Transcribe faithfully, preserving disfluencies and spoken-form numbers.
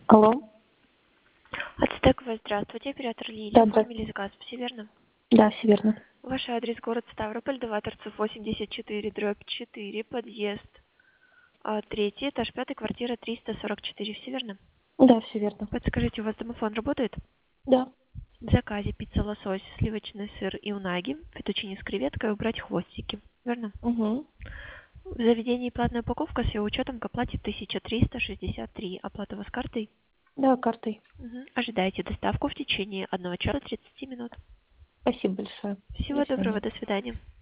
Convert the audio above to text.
Алло. Ацтековая, здравствуйте, оператор Лилия. Да, Оформили здравствуйте. заказ, все верно? Да, все верно. Ваш адрес город Ставрополь, два торцев восемьдесят четыре, дробь четыре, подъезд, а, третий этаж, пятая квартира, триста сорок четыре, все верно? Да, все верно. Подскажите, у вас домофон работает? Да. В заказе пицца, лосось, сливочный сыр и унаги, фетучини с креветкой, убрать хвостики, верно? Угу. В заведении платная упаковка с ее учетом к оплате тысяча триста шестьдесят три. Оплата у вас картой? Да, картой. Угу. Ожидайте доставку в течение одного часа тридцати минут. Спасибо большое. До Всего доброго, свидания. до свидания.